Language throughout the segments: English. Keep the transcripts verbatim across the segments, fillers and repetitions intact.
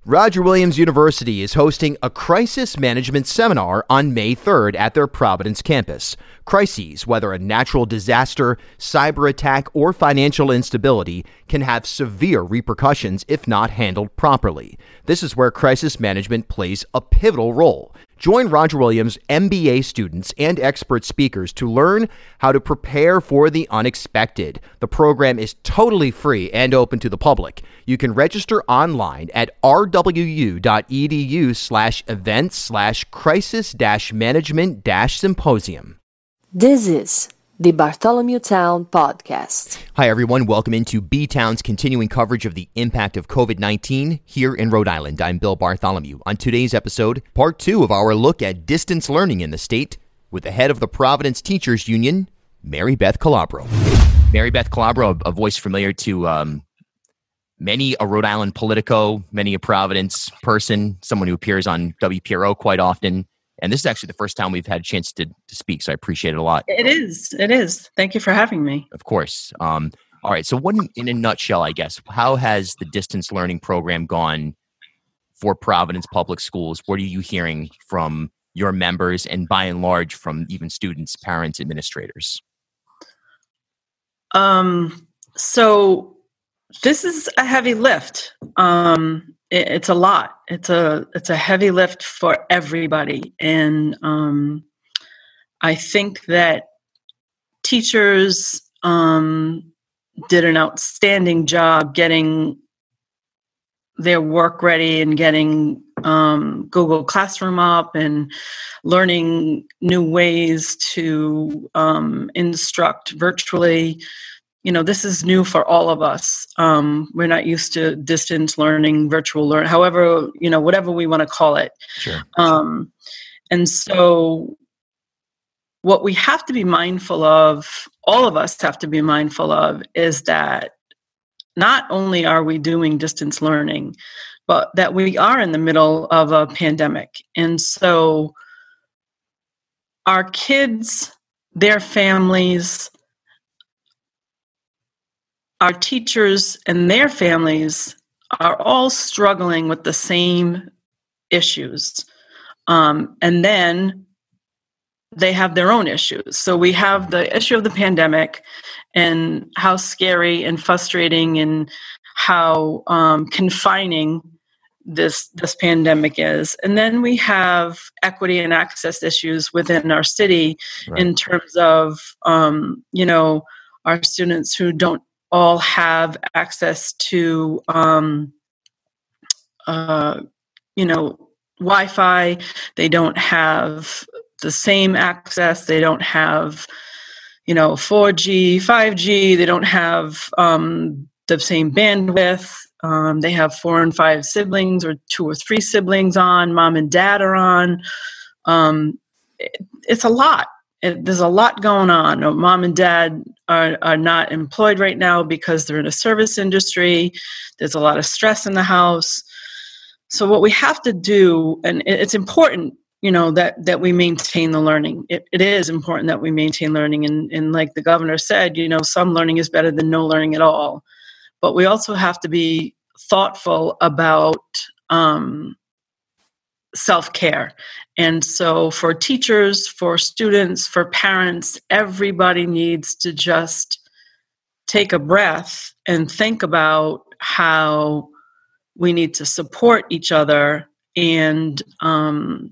Roger Williams University is hosting a crisis management seminar on May third at their Providence campus. Crises, whether a natural disaster, cyber attack, or financial instability, can have severe repercussions if not handled properly. This is where crisis management plays a pivotal role. Join Roger Williams M B A students and expert speakers to learn how to prepare for the unexpected. The program is totally free and open to the public. You can register online at rwu.edu slash events slash crisis dash management dash symposium. This is the Bartholomew Town Podcast. Hi, everyone. Welcome into B-Town's continuing coverage of the impact of covid nineteen here in Rhode Island. I'm Bill Bartholomew. On today's episode, part two of our look at distance learning in the state with the head of the Providence Teachers Union, Mary Beth Calabro. Mary Beth Calabro, a voice familiar to um, many a Rhode Island Politico, many a Providence person, someone who appears on W P R O quite often. And this is actually the first time we've had a chance to, to speak, so I appreciate it a lot. It is. It is. Thank you for having me. Of course. Um, all right. So what, in a nutshell, I guess, how has the distance learning program gone for Providence Public Schools? What are you hearing from your members and by and large from even students, parents, administrators? Um, so this is a heavy lift. Um, it, it's a lot. It's a it's a heavy lift for everybody, and um, I think that teachers um, did an outstanding job getting their work ready and getting um, Google Classroom up and learning new ways to um, instruct virtually. You know, this is new for all of us. Um, we're not used to distance learning, virtual learning, however, you know, whatever we want to call it. Sure. Um, and so what we have to be mindful of, all of us have to be mindful of, is that not only are we doing distance learning, but that we are in the middle of a pandemic. And so our kids, their families, our teachers and their families are all struggling with the same issues. Um, and then they have their own issues. So we have the issue of the pandemic and how scary and frustrating and how um, confining this this pandemic is. And then we have equity and access issues within our city, right, in terms of, um, you know, our students who don't all have access to, um, uh, you know, Wi-Fi. They don't have the same access. They don't have, you know, four G, five G. They don't have um, the same bandwidth. Um, they have four and five siblings or two or three siblings on. Mom and dad are on. Um, it, it's a lot. It, there's a lot going on. Mom and dad are, are not employed right now because they're in a service industry. There's a lot of stress in the house. So what we have to do, and it, it's important, you know, that, that we maintain the learning. It, it is important that we maintain learning. And, and like the governor said, you know, some learning is better than no learning at all. But we also have to be thoughtful about um, self-care. And so for teachers, for students, for parents, everybody needs to just take a breath and think about how we need to support each other and um,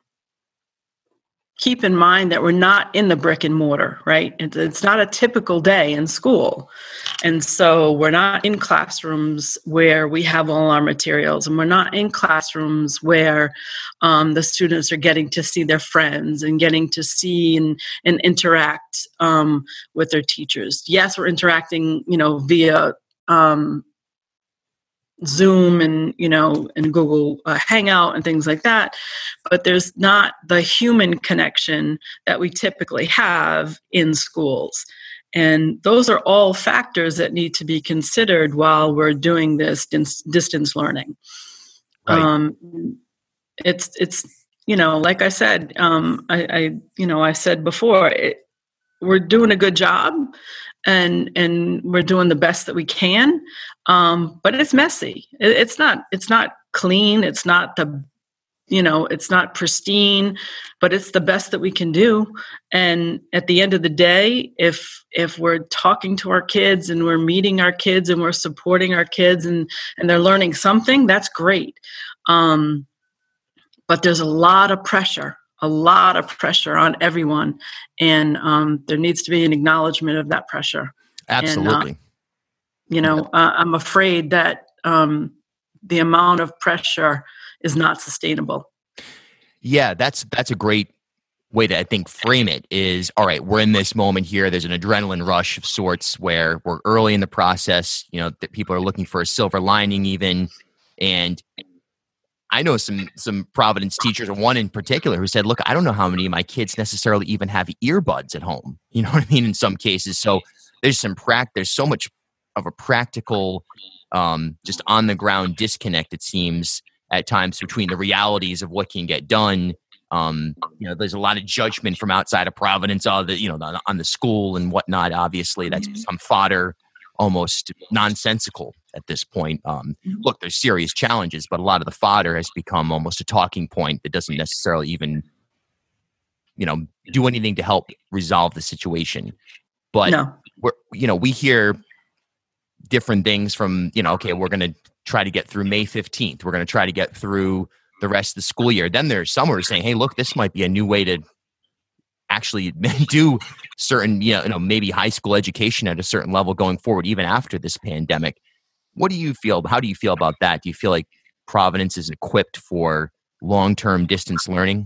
keep in mind that we're not in the brick and mortar, right? It's, it's not a typical day in school. And so we're not in classrooms where we have all our materials, and we're not in classrooms where um, the students are getting to see their friends and getting to see and, and interact um, with their teachers. Yes, we're interacting, you know, via um, Zoom and, you know, and Google uh, Hangout and things like that. But there's not the human connection that we typically have in schools. And those are all factors that need to be considered while we're doing this dis- distance learning. Right. Um, it's, it's, you know, like I said, um, I, I, you know, I said before, it, we're doing a good job. And and we're doing the best that we can, um, but it's messy. It, it's not it's not clean. It's not the, you know, it's not pristine, but it's the best that we can do. And at the end of the day, if if we're talking to our kids and we're meeting our kids and we're supporting our kids and, and they're learning something, that's great. Um, but there's a lot of pressure, a lot of pressure on everyone. And um, there needs to be an acknowledgement of that pressure. Absolutely. And, uh, you know, uh, I'm afraid that um, the amount of pressure is not sustainable. Yeah, that's that's a great way to, I think, frame it is, all right, we're in this moment here. There's an adrenaline rush of sorts where we're early in the process, you know, that people are looking for a silver lining even. And I know some some Providence teachers, one in particular, who said, look, I don't know how many of my kids necessarily even have earbuds at home. You know what I mean? In some cases. So there's some prac, there's so much of a practical, um, just on the ground disconnect, it seems, at times between the realities of what can get done. Um, you know, there's a lot of judgment from outside of Providence, all the, you know, on, on the school and whatnot. Obviously, that's some fodder, almost nonsensical at this point. Um, look, there's serious challenges, but a lot of the fodder has become almost a talking point that doesn't necessarily even, you know, do anything to help resolve the situation. But No. we're, you know, we hear different things from, you know, okay, we're going to try to get through May fifteenth. We're going to try to get through the rest of the school year. Then there's some who are saying, hey, look, this might be a new way to actually do certain, you know, you know, maybe high school education at a certain level going forward, even after this pandemic. What do you feel? How do you feel about that? Do you feel like Providence is equipped for long-term distance learning?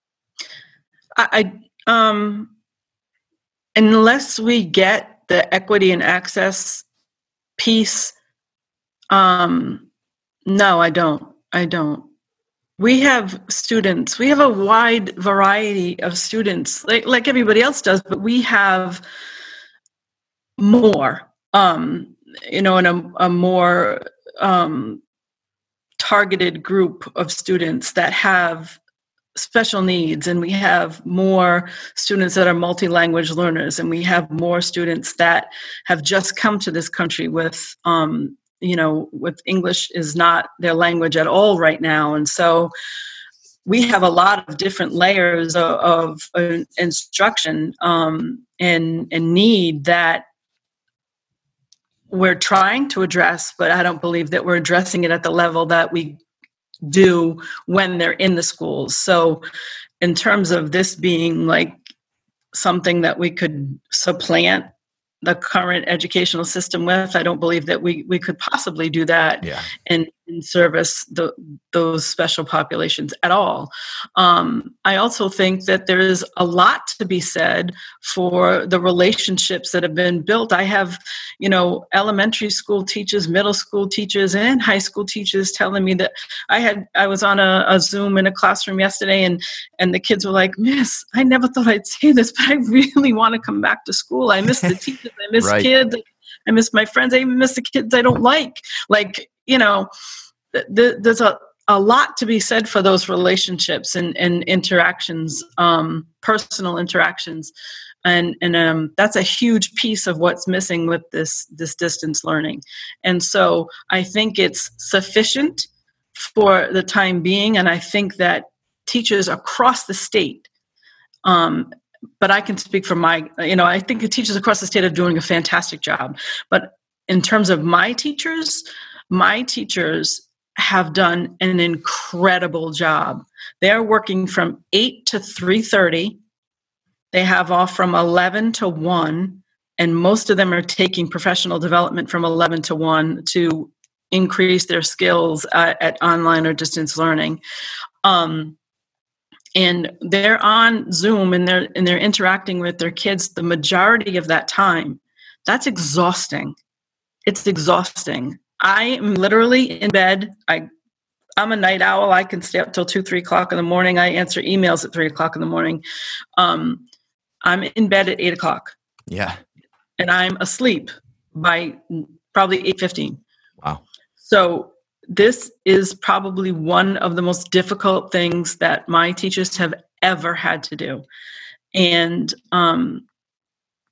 I, I um, unless we get the equity and access piece, um, no, I don't. I don't. We have students. We have a wide variety of students, like like everybody else does, but we have more, um, you know, and a, a more um, targeted group of students that have special needs, and we have more students that are multi-language learners, and we have more students that have just come to this country with, um, you know, with English is not their language at all right now. And so we have a lot of different layers of, of uh, instruction um, and, and need that we're trying to address, but I don't believe that we're addressing it at the level that we do when they're in the schools. So in terms of this being like something that we could supplant the current educational system with, I don't believe that we, we could possibly do that Yeah. and, and service the, those special populations at all. Um, I also think that there is a lot to be said for the relationships that have been built. I have, you know, elementary school teachers, middle school teachers, and high school teachers telling me that I had, I was on a, a Zoom in a classroom yesterday, and, and the kids were like, Miss, I never thought I'd say this, but I really want to come back to school. I miss the teachers. I miss Right. kids. I miss my friends. I even miss the kids I don't like. Like, you know, th- th- there's a, a lot to be said for those relationships and, and interactions, um, personal interactions. And, and um, that's a huge piece of what's missing with this, this distance learning. And so I think it's sufficient for the time being. And I think that teachers across the state, um, but I can speak for my, you know, I think the teachers across the state are doing a fantastic job. But in terms of my teachers, my teachers have done an incredible job. They're working from eight to three thirty. They have off from eleven to one, and most of them are taking professional development from eleven to one to increase their skills uh, at online or distance learning. Um, And they're on Zoom and they're and they're interacting with their kids the majority of that time. That's exhausting. It's exhausting. I am literally in bed. I, I'm a night owl. I can stay up till two, three o'clock in the morning. I answer emails at three o'clock in the morning. Um, I'm in bed at eight o'clock. Yeah. And I'm asleep by probably eight fifteen. Wow. So this is probably one of the most difficult things that my teachers have ever had to do. And um,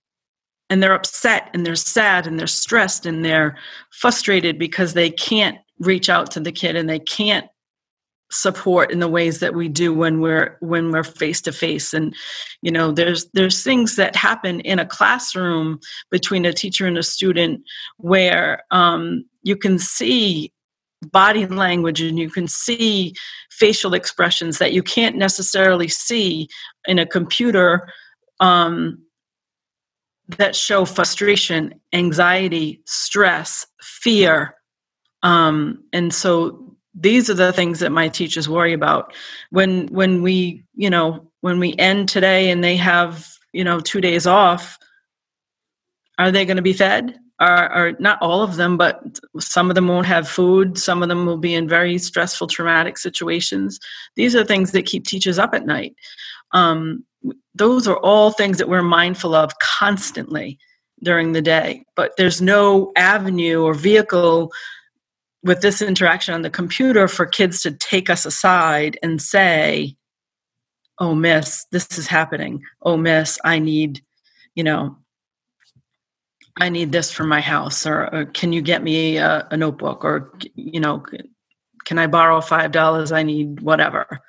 and they're upset and they're sad and they're stressed and they're frustrated because they can't reach out to the kid, and they can't support in the ways that we do when we're when we're face to face. And you know, there's there's things that happen in a classroom between a teacher and a student where um, you can see body language and you can see facial expressions that you can't necessarily see in a computer, um, that show frustration, anxiety, stress, fear. Um, and so these are the things that my teachers worry about. When when we, you know, when we end today and they have, you know, two days off, are they going to be fed? Are, are not all of them, but some of them won't have food. Some of them will be in very stressful, traumatic situations. These are things that keep teachers up at night. Um, those are all things that we're mindful of constantly during the day. But there's no avenue or vehicle with this interaction on the computer for kids to take us aside and say, oh, miss, this is happening. Oh, miss, I need, you know, I need this for my house, or, or can you get me a, a notebook, or, you know, can I borrow five dollars? I need whatever.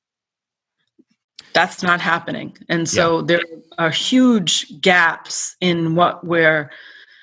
That's not happening. And so yeah. There are huge gaps in what we're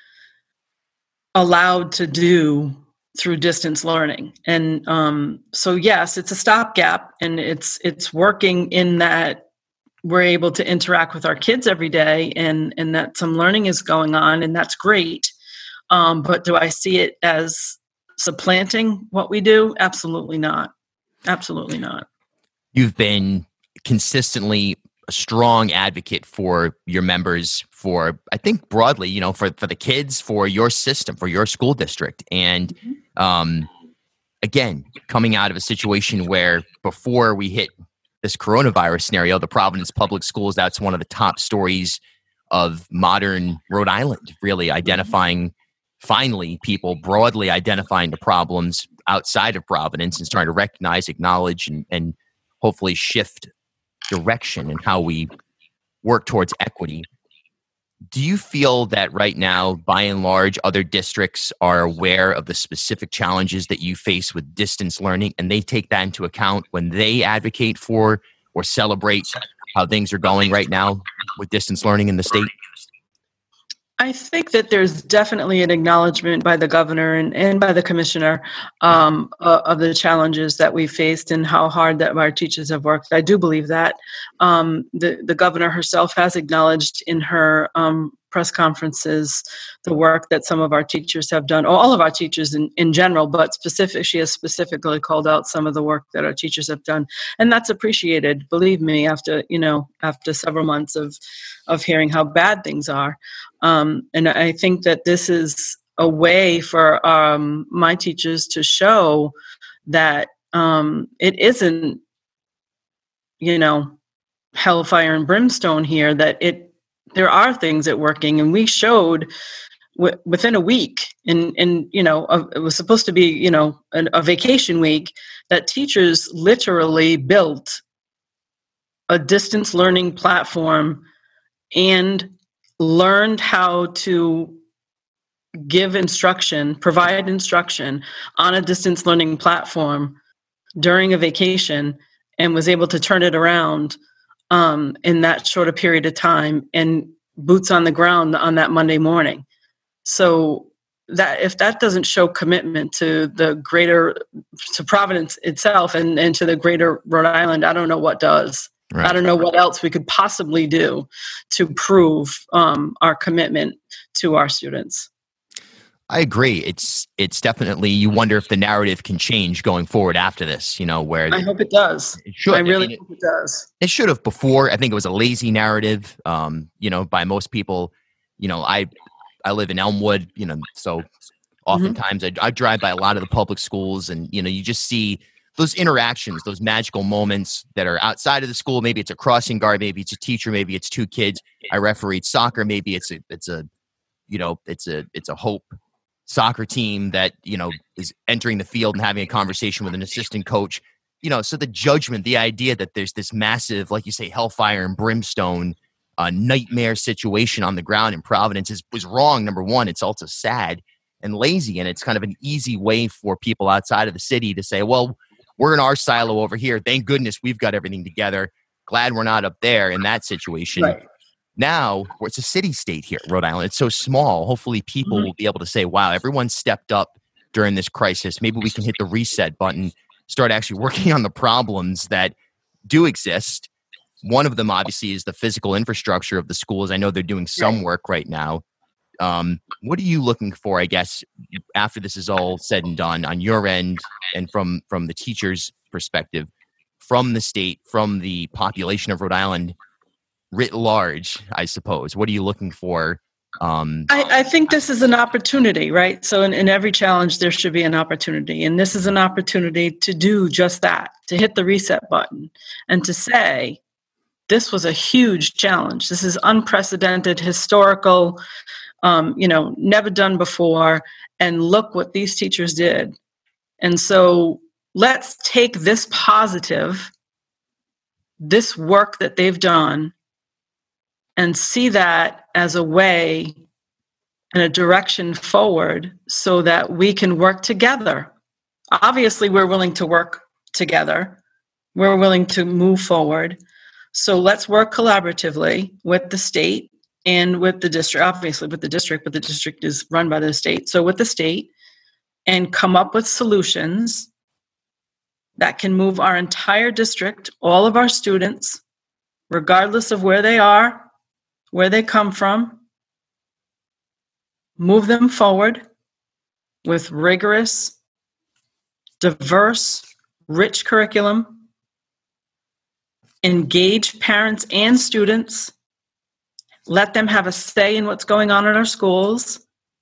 allowed to do through distance learning. And um, so, yes, it's a stopgap, and it's it's working in that we're able to interact with our kids every day, and, and that some learning is going on, and that's great. Um, but do I see it as supplanting what we do? Absolutely not. Absolutely not. You've been consistently a strong advocate for your members, for, I think broadly, you know, for, for the kids, for your system, for your school district. And mm-hmm. um, again, coming out of a situation where before we hit this coronavirus scenario, the Providence Public Schools, that's one of the top stories of modern Rhode Island, really identifying, finally, people broadly identifying the problems outside of Providence and starting to recognize, acknowledge, and, and hopefully shift direction in how we work towards equity. Do you feel that right now, by and large, other districts are aware of the specific challenges that you face with distance learning, and they take that into account when they advocate for or celebrate how things are going right now with distance learning in the state? I think that there's definitely an acknowledgement by the governor and, and by the commissioner um, uh, of the challenges that we faced and how hard that our teachers have worked. I do believe that. Um, the, the governor herself has acknowledged in her um, press conferences the work that some of our teachers have done, or all of our teachers in, in general, but specific, she has specifically called out some of the work that our teachers have done. And that's appreciated, believe me, after, you know, after several months of, of hearing how bad things are. Um, and I think that this is a way for um, my teachers to show that um, it isn't, you know, hellfire and brimstone here, that it there are things that working. And we showed w- within a week, and, and you know, uh, it was supposed to be, you know, an, a vacation week, that teachers literally built a distance learning platform and learned how to give instruction, provide instruction on a distance learning platform during a vacation, and was able to turn it around um, in that short a period of time, and boots on the ground on that Monday morning. So that if that doesn't show commitment to the greater, to Providence itself and, and to the greater Rhode Island, I don't know what does. Right. I don't know what else we could possibly do to prove um, our commitment to our students. I agree. It's it's definitely, you wonder if the narrative can change going forward after this, you know, where I hope it does. It should. I really I mean, hope it does. It should have before. I think it was a lazy narrative, um, you know, by most people. You know, I I live in Elmwood, you know, so oftentimes mm-hmm. I, I drive by a lot of the public schools, and, you know, you just see those interactions, those magical moments that are outside of the school. Maybe it's a crossing guard, maybe it's a teacher, maybe it's two kids. I refereed soccer, maybe it's a it's a you know, it's a it's a hope soccer team that, you know, is entering the field and having a conversation with an assistant coach. You know, so the judgment, the idea that there's this massive, like you say, hellfire and brimstone, uh, nightmare situation on the ground in Providence is was wrong. Number one, it's also sad. and lazy. And it's kind of an easy way for people outside of the city to say, well, we're in our silo over here. Thank goodness we've got everything together. Glad we're not up there in that situation. Right. Now, it's a city state here, Rhode Island. It's so small. Hopefully people mm-hmm. will be able to say, wow, everyone stepped up during this crisis. Maybe we can hit the reset button, start actually working on the problems that do exist. One of them, obviously, is the physical infrastructure of the schools. I know they're doing some work right now. Um, what are you looking for, I guess, after this is all said and done on your end and from, from the teacher's perspective, from the state, from the population of Rhode Island writ large, I suppose? What are you looking for? Um, I, I think this is an opportunity, right? So in, in every challenge, there should be an opportunity. And this is an opportunity to do just that, to hit the reset button and to say, this was a huge challenge. This is unprecedented, historical, um, you know, never done before. And look what these teachers did. And so let's take this positive, this work that they've done, and see that as a way and a direction forward so that we can work together. Obviously, we're willing to work together. We're willing to move forward. So let's work collaboratively with the state and with the district, obviously with the district, but the district is run by the state. So with the state, and come up with solutions that can move our entire district, all of our students, regardless of where they are, where they come from, move them forward with rigorous, diverse, rich curriculum, engage parents and students, let them have a say in what's going on in our schools.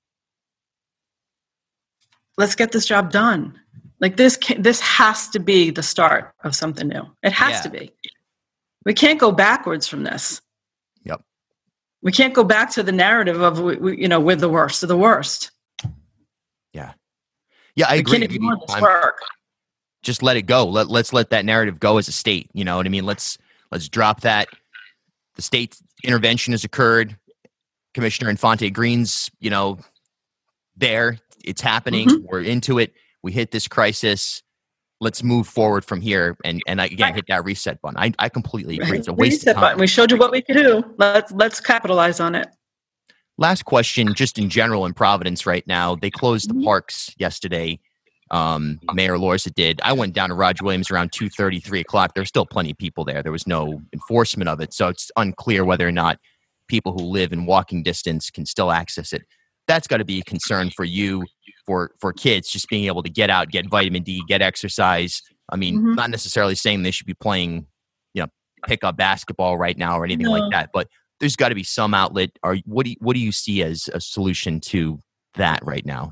Let's get this job done. Like this, can, this has to be the start of something new. It has yeah. to be. We can't go backwards from this. Yep. We can't go back to the narrative of, we, we, you know, we're the worst of the worst. Yeah. Yeah, I we agree. Can't ignore this work. Just let it go. Let, let's let that narrative go as a state. You know what I mean? Let's, let's drop that. The state intervention has occurred. Commissioner Infante Green's, you know, there. It's happening. Mm-hmm. We're into it. We hit this crisis. Let's move forward from here and, and again, hit that reset button. I, I completely agree. It's a waste reset of time. Button. We showed you what we could do. Let's, let's capitalize on it. Last question, just in general in Providence right now. They closed the parks yesterday. Um, Mayor Lorza did. I went down to Roger Williams around two thirty, three o'clock. There's still plenty of people there. There was no enforcement of it. So it's unclear whether or not people who live in walking distance can still access it. That's got to be a concern for you, for, for kids, just being able to get out, get vitamin D, get exercise. I mean, mm-hmm. not necessarily saying they should be playing, you know, pick up basketball right now or anything no. like that, but there's got to be some outlet. Or what do you, what do you see as a solution to that right now?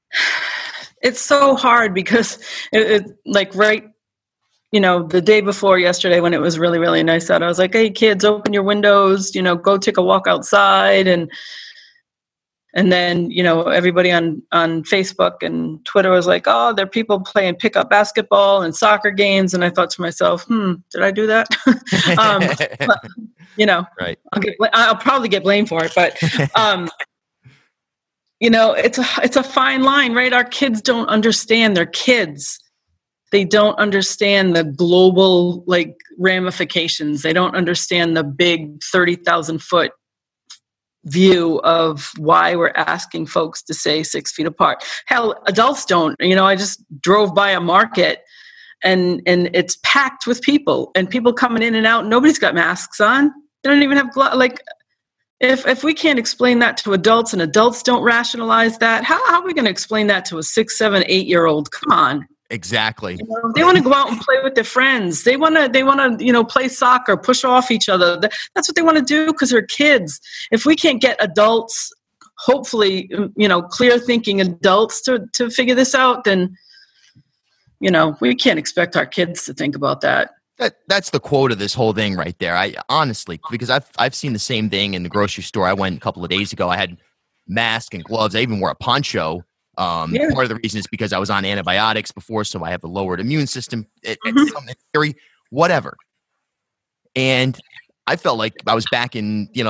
It's so hard because it, it like right, you know, the day before yesterday when it was really, really nice out, I was like, hey kids, open your windows, you know, go take a walk outside. And, and then, you know, everybody on, on Facebook and Twitter was like, oh, there are people playing pickup basketball and soccer games. And I thought to myself, hmm, did I do that? um, but, you know, right. I'll, get, I'll probably get blamed for it, but, um, you know, it's a, it's a fine line, right? Our kids don't understand. They're kids. They don't understand the global like ramifications. They don't understand the big thirty thousand foot view of why we're asking folks to stay six feet apart. Hell, adults don't. You know, I just drove by a market and and it's packed with people and people coming in and out. Nobody's got masks on. They don't even have glo- like. If if we can't explain that to adults and adults don't rationalize that, how, how are we going to explain that to a six, seven, eight year old? Come on. Exactly. You know, they want to go out and play with their friends. They want to they want to you know play soccer, push off each other. That's what they want to do because they're kids. If we can't get adults, hopefully you know clear thinking adults to to figure this out, then you know we can't expect our kids to think about that. That that's the quote of this whole thing right there. I honestly, because I've I've seen the same thing in the grocery store. I went a couple of days ago. I had mask and gloves. I even wore a poncho. Um, yeah. Part of the reason is because I was on antibiotics before, so I have a lowered immune system. It, mm-hmm. It's something theory, whatever. And I felt like I was back in you know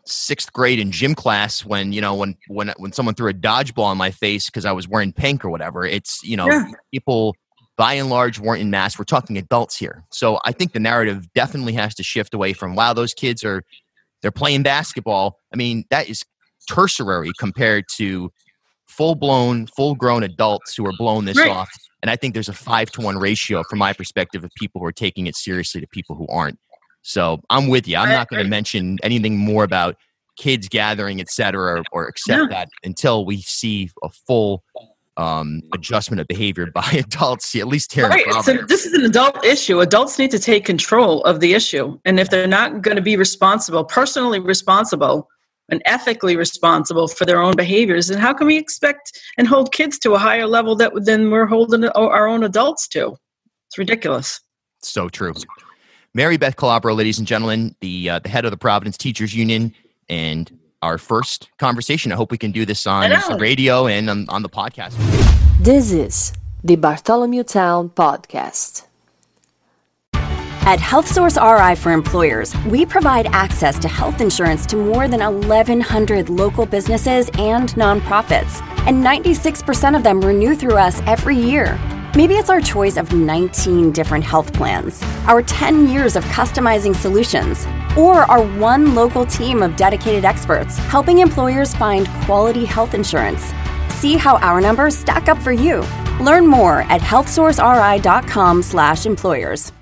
sixth grade in gym class when, you know, when, when, when someone threw a dodgeball in my face because I was wearing pink or whatever. It's, you know, yeah. people by and large weren't in mass. We're talking adults here. So I think the narrative definitely has to shift away from, wow, those kids are, they're playing basketball. I mean, that is tertiary compared to full-blown, full-grown adults who are blowing this right. off. And I think there's a five to one ratio from my perspective of people who are taking it seriously to people who aren't. So I'm with you. I'm not going to mention anything more about kids gathering, et cetera, or, or accept no. that until we see a full um, adjustment of behavior by adults, at least here right. in So this is an adult issue. Adults need to take control of the issue. And if they're not going to be responsible, personally responsible, and ethically responsible for their own behaviors, and how can we expect and hold kids to a higher level that than we're holding our own adults to? It's ridiculous. So true. Mary Beth Calabro, ladies and gentlemen, the uh, the head of the Providence Teachers Union, and our first conversation. I hope we can do this on the radio and on, on the podcast. This is the Bartholomew Town Podcast. At HealthSource R I for Employers, we provide access to health insurance to more than eleven hundred local businesses and nonprofits, and ninety-six percent of them renew through us every year. Maybe it's our choice of nineteen different health plans, our ten years of customizing solutions, or our one local team of dedicated experts helping employers find quality health insurance. See how our numbers stack up for you. Learn more at health source r i dot com slash employers.